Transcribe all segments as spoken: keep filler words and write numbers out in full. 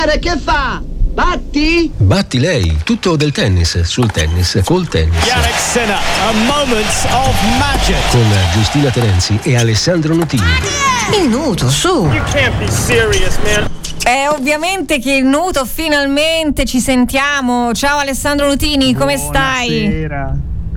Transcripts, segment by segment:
Che fa? Batti? Batti lei, tutto del tennis, sul tennis, col tennis. Jannik Sinner, a moment of magic. Con Giustina Terenzi e Alessandro Nutini. Il nudo, su. You can't be serious, man. È ovviamente che il nudo, finalmente ci sentiamo. Ciao Alessandro Nutini, come stai? Buonasera.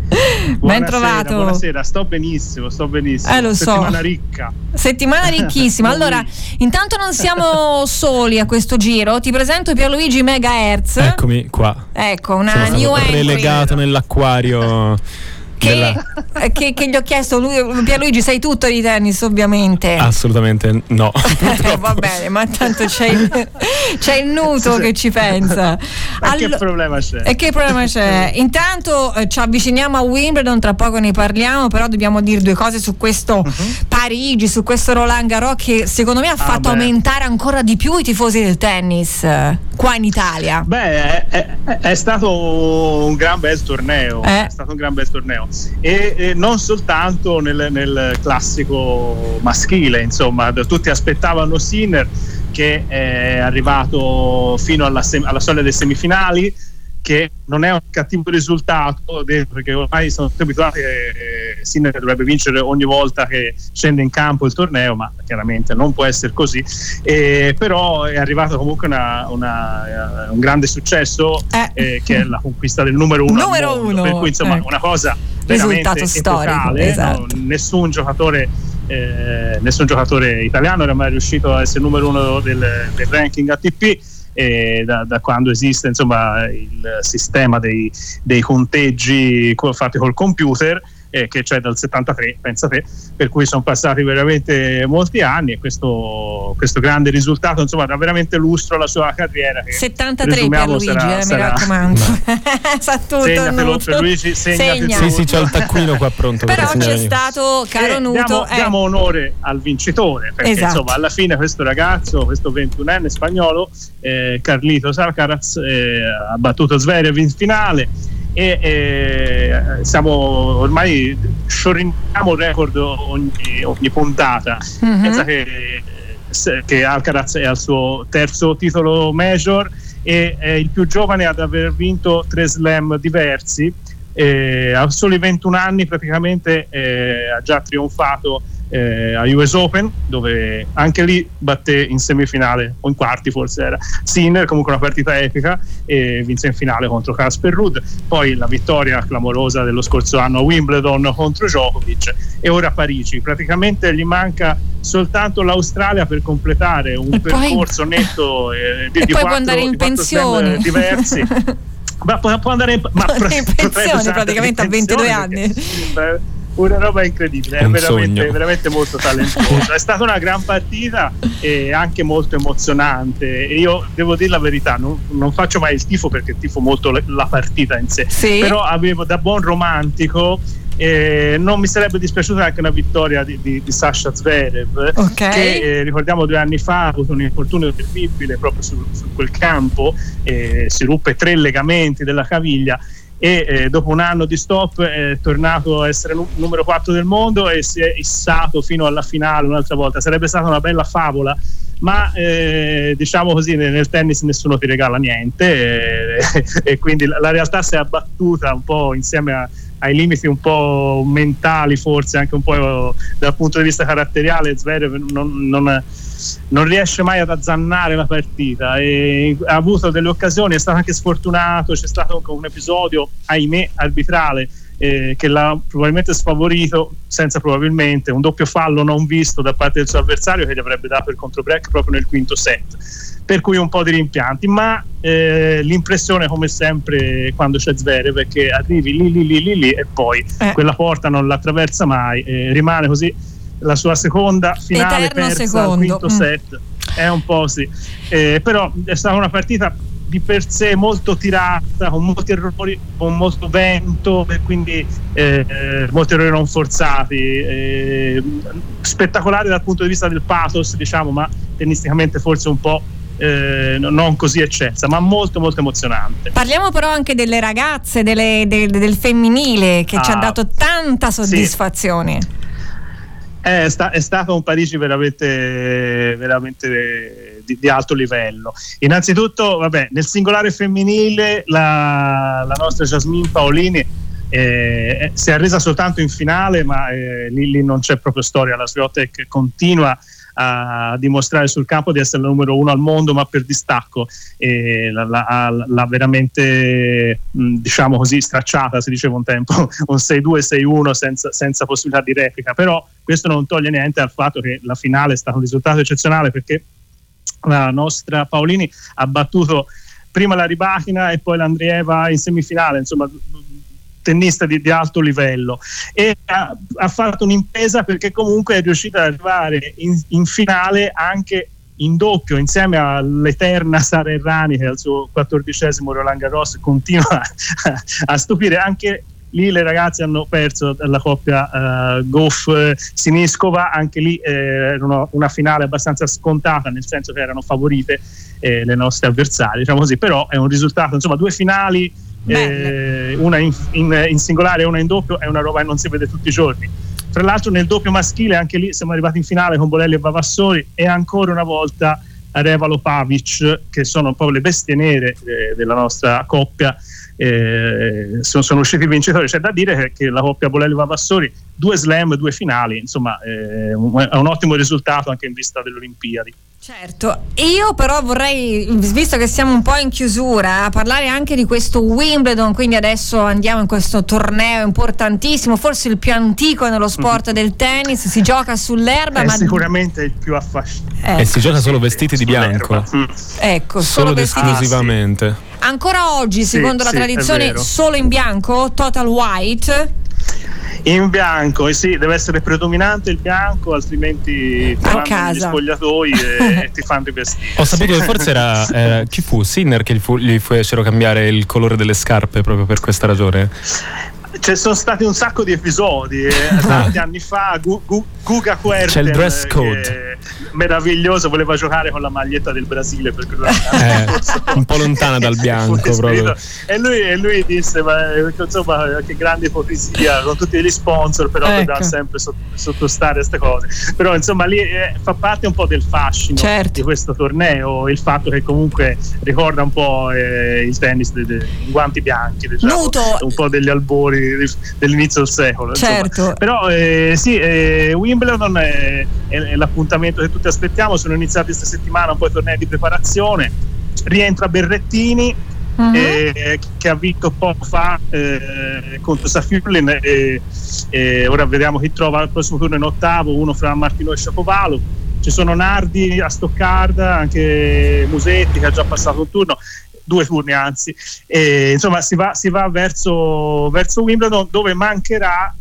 Ben trovato. Buonasera, sto benissimo, sto benissimo. Eh, lo so. Settimana ricca. Settimana ricchissima. Allora, intanto non siamo soli a questo giro. Ti presento Pierluigi Megahertz. Eccomi qua. Ecco, una Sono new stato entry. Relegato nell'acquario. Che, della... che, che gli ho chiesto, lui, Pierluigi, sai tutto di tennis ovviamente? Assolutamente no. Eh, va bene, ma tanto c'è il, c'è il nudo che ci pensa. Ma Allo... che problema c'è? E che problema c'è? Intanto eh, ci avviciniamo a Wimbledon, tra poco ne parliamo, però dobbiamo dire due cose su questo uh-huh. Parigi, su questo Roland Garros che secondo me ha fatto ah, aumentare ancora di più i tifosi del tennis eh, qua in Italia. Beh, è, è, è stato un gran bel torneo, eh. è stato un gran bel torneo. E, e non soltanto nel, nel classico maschile, insomma, tutti aspettavano Sinner che è arrivato fino alla, sem- alla soglia delle semifinali, che non è un cattivo risultato perché ormai sono tutti abituati che Sinner dovrebbe vincere ogni volta che scende in campo il torneo, ma chiaramente non può essere così, e però è arrivato comunque una, una, un grande successo eh. Eh, che è la conquista del numero uno, numero al mondo, uno. Per cui insomma eh. una cosa risultato storico, epocale, esatto. no? Nessun giocatore eh, nessun giocatore italiano era mai riuscito a essere numero uno del, del ranking A T P e da, da quando esiste insomma il sistema dei, dei conteggi fatti col computer, eh, che c'è dal settantatré, pensa te, per cui sono passati veramente molti anni e questo, questo grande risultato insomma dà veramente lustro alla sua carriera, che settantatré per Luigi, sarà, eh, sarà... mi raccomando. Sa tutto. Segnatelo, per Luigi, segna. Sì, sì, c'ho il taccuino qua pronto. Però per c'è stato, caro eh, Nuto, diamo, eh. diamo onore al vincitore, perché esatto. insomma alla fine questo ragazzo, questo ventunenne spagnolo, eh, Carlitos Alcaraz, eh, ha battuto Zverev in finale e eh, siamo ormai scioriniamo il record ogni, ogni puntata. Mm-hmm. Pensa che, che Alcaraz è al suo terzo titolo major e è il più giovane ad aver vinto tre slam diversi, eh, a soli ventuno anni praticamente eh, ha già trionfato Eh, a U S Open, dove anche lì batté in semifinale o in quarti forse era Sinner, comunque una partita epica, e vinse in finale contro Casper Ruud. Poi la vittoria clamorosa dello scorso anno a Wimbledon contro Djokovic e ora a Parigi. Praticamente gli manca soltanto l'Australia per completare un e percorso poi... netto eh, di, e di poi quattro, può andare in pensione diversi. Ma può, può andare in, ma in pensione praticamente a ventidue anni. Perché, una roba incredibile, è veramente, veramente molto talentuoso. È stata una gran partita e anche molto emozionante. E io devo dire la verità, non, non faccio mai il tifo perché tifo molto le, la partita in sé, sì. Però avevo da buon romantico. Eh, non mi sarebbe dispiaciuta anche una vittoria di, di, di Sasha Zverev, okay. che eh, ricordiamo due anni fa ha avuto un infortunio terribile proprio su, su quel campo, eh, si ruppe tre legamenti della caviglia e eh, dopo un anno di stop è tornato a essere n- numero quattro del mondo e si è issato fino alla finale un'altra volta. Sarebbe stata una bella favola, ma eh, diciamo così, nel tennis nessuno ti regala niente e, e quindi la, la realtà si è abbattuta un po' insieme a ai limiti un po' mentali, forse anche un po' dal punto di vista caratteriale. Zverev non, non, non riesce mai ad azzannare la partita e ha avuto delle occasioni, è stato anche sfortunato, c'è stato un episodio, ahimè, arbitrale eh, che l'ha probabilmente sfavorito, senza probabilmente, un doppio fallo non visto da parte del suo avversario che gli avrebbe dato il controbreak proprio nel quinto set, per cui un po' di rimpianti, ma eh, l'impressione come sempre quando c'è Zverev è che arrivi lì lì lì lì, lì e poi eh. quella porta non l'attraversa mai, eh, rimane così la sua seconda finale eterno persa secondo. al quinto mm. set, è un po' sì, eh, però è stata una partita di per sé molto tirata, con molti errori, con molto vento e quindi eh, molti errori non forzati, eh, spettacolare dal punto di vista del pathos, diciamo, ma tennisticamente forse un po' Eh, non così eccelsa, ma molto molto emozionante. Parliamo però anche delle ragazze, delle, del, del femminile che ah, ci ha dato tanta soddisfazione. Sì. È, sta, è stato un Parigi veramente, veramente di, di alto livello. Innanzitutto, vabbè, nel singolare femminile la, la nostra Jasmine Paolini eh, si è arresa soltanto in finale, ma eh, lì, lì non c'è proprio storia. La Swiatek continua a dimostrare sul campo di essere la numero uno al mondo, ma per distacco, e l'ha, l'ha veramente, diciamo così, stracciata, si diceva un tempo, un sei due sei uno senza, senza possibilità di replica. Però questo non toglie niente al fatto che la finale è stato un risultato eccezionale, perché la nostra Paolini ha battuto prima la Rybakina e poi l'Andrieva in semifinale, insomma tennista di, di alto livello, e ha, ha fatto un'impresa, perché comunque è riuscita ad arrivare in, in finale anche in doppio insieme all'eterna Sara Errani, che al suo quattordicesimo Roland Garros continua a, a stupire. Anche lì le ragazze hanno perso la coppia uh, Gauff-Siniskova, anche lì eh, era una, una finale abbastanza scontata, nel senso che erano favorite eh, le nostre avversarie, diciamo così. Però è un risultato, insomma, due finali, Eh, una in, in, in singolare e una in doppio, è una roba che non si vede tutti i giorni. Tra l'altro nel doppio maschile anche lì siamo arrivati in finale con Bolelli e Vavassori, e ancora una volta Arevalo Pavic, che sono proprio le bestie nere eh, della nostra coppia, eh, sono, sono usciti vincitori. C'è da dire che, che la coppia Bolelli e Vavassori, due slam, due finali, insomma eh, è un ottimo risultato anche in vista delle Olimpiadi. Certo, io però vorrei, visto che siamo un po' in chiusura, parlare anche di questo Wimbledon. Quindi adesso andiamo in questo torneo importantissimo, forse il più antico nello sport del tennis. Si gioca sull'erba, è ma sicuramente il più affascinante. Ecco. E si gioca solo vestiti di bianco. Mm. Ecco, solo, solo ed vestiti esclusivamente. Ancora oggi, Sì, secondo la sì, tradizione, solo in bianco, total white. In bianco, e sì, deve essere predominante il bianco, altrimenti ti fanno gli spogliatoi e, e ti fanno i vestiti. Ho saputo che forse era eh, chi fu? Sinner che gli, fu, gli fecero cambiare il colore delle scarpe proprio per questa ragione. Ci sono stati un sacco di episodi eh, tanti anni fa. Gu, Gu, Guga Kuerten, c'è il dress code meraviglioso, voleva giocare con la maglietta del Brasile, perché eh, un po' lontana dal bianco proprio. E lui, e lui disse, ma insomma, che grande ipocrisia con tutti gli sponsor, però ecco, da sempre sott- sottostare a queste cose. Però insomma lì eh, fa parte un po' del fascino, certo, di questo torneo, il fatto che comunque ricorda un po' eh, il tennis de- de- in guanti bianchi, diciamo, un po' degli albori dell'inizio del secolo, certo. Però eh, sì, eh, Wimbledon è, è, è l'appuntamento che tutti aspettiamo. Sono iniziati questa settimana un po' i tornei di preparazione. Rientra Berrettini, uh-huh, eh, che ha vinto poco fa eh, contro Safiullin, e, e ora vediamo chi trova al prossimo turno in ottavo, uno fra Martino e Shapovalov. Ci sono Nardi a Stoccarda, anche Musetti che ha già passato un turno, due turni anzi, e insomma si va, si va verso, verso Wimbledon, dove mancherà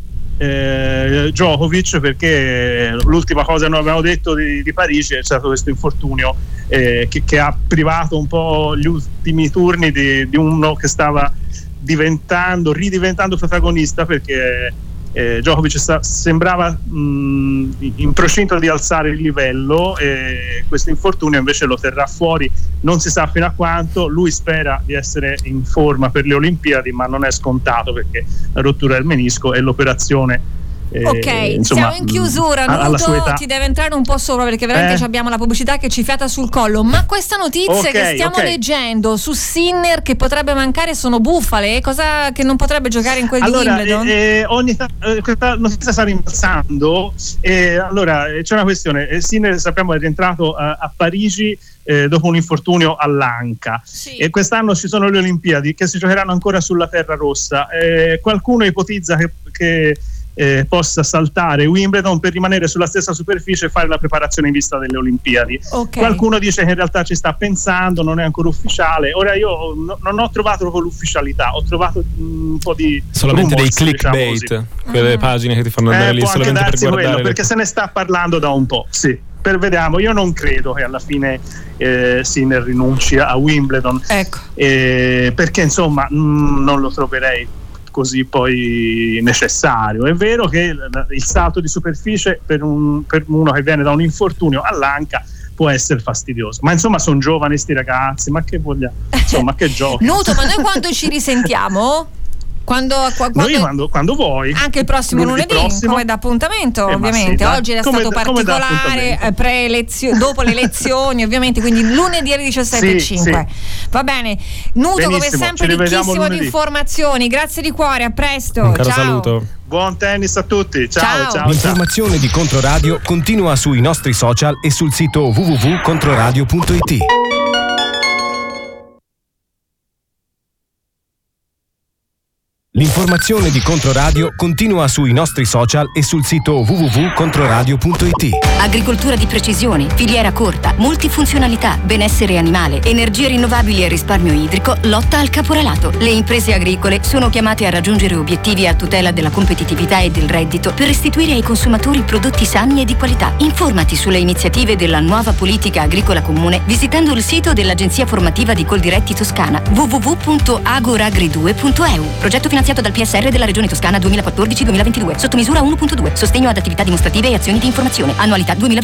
eh, Djokovic, perché l'ultima cosa che noi abbiamo detto di, di Parigi è stato questo infortunio eh, che, che ha privato un po' gli ultimi turni di, di uno che stava diventando, ridiventando protagonista, perché Eh, Djokovic sta, sembrava mh, in procinto di alzare il livello, e questo infortunio invece lo terrà fuori, non si sa fino a quanto. Lui spera di essere in forma per le Olimpiadi, ma non è scontato, perché la rottura del menisco e l'operazione eh, ok, insomma, siamo in chiusura. Nuto ti deve entrare un po' sopra, perché veramente eh? abbiamo la pubblicità che ci fiata sul collo. Ma questa notizia okay, che stiamo okay. leggendo su Sinner che potrebbe mancare sono bufale? Cosa che non potrebbe giocare in quel allora, di Wimbledon? Eh, eh, ogni t- eh, questa notizia sta rimbalzando. Eh, allora eh, c'è una questione. eh, Sinner, sappiamo, è rientrato a, a Parigi eh, dopo un infortunio all'anca, sì, e quest'anno ci sono le Olimpiadi che si giocheranno ancora sulla terra rossa. eh, qualcuno ipotizza che, che Eh, possa saltare Wimbledon per rimanere sulla stessa superficie e fare la preparazione in vista delle Olimpiadi. Okay. Qualcuno dice che in realtà ci sta pensando, non è ancora ufficiale. Ora io no, non ho trovato proprio l'ufficialità, ho trovato un po' di solamente rumors, dei clickbait, diciamo quelle uh-huh. pagine che ti fanno andare eh, lì può solamente anche per darsi guardare quello, le... perché se ne sta parlando da un po', sì. Per vediamo, io non credo che alla fine eh, Sinner rinunci a Wimbledon, ecco, eh, perché insomma mh, non lo troverei così poi necessario. È vero che il, il salto di superficie per, un, per uno che viene da un infortunio all'anca può essere fastidioso, ma insomma sono giovani sti ragazzi, ma che vogliamo, insomma, che giochi. Nuto, ma noi quando ci risentiamo? Quando, qua- Noi quando- quando, quando vuoi. Anche il prossimo lunedì, prossimo. come da appuntamento, Eh, ma ovviamente. sì, dai. Oggi era Come stato da- come da particolare, appuntamento. eh, pre-elezio- dopo le elezioni, ovviamente, quindi lunedì alle diciassette e Sì, cinque. sì. Va bene. Nuto, come Benissimo, sempre, ci rivediamo ricchissimo di lunedì. informazioni. Grazie di cuore, a presto. Un caro Ciao. saluto. Buon tennis a tutti. Ciao, Ciao. ciao, ciao. L'informazione di Controradio continua sui nostri social e sul sito w w w punto controradio punto i t. L'informazione di Controradio continua sui nostri social e sul sito w w w punto controradio punto i t. Agricoltura di precisione, filiera corta, multifunzionalità, benessere animale, energie rinnovabili e risparmio idrico, lotta al caporalato. Le imprese agricole sono chiamate a raggiungere obiettivi a tutela della competitività e del reddito per restituire ai consumatori prodotti sani e di qualità. Informati sulle iniziative della nuova politica agricola comune visitando il sito dell'Agenzia Formativa di Coldiretti Toscana w w w punto agoragri due punto e u. Progetto finanziato dal P S R della Regione Toscana duemilaquattordici duemilaventidue. Sottomisura uno punto due. Sostegno ad attività dimostrative e azioni di informazione. Annualità duemilaventi.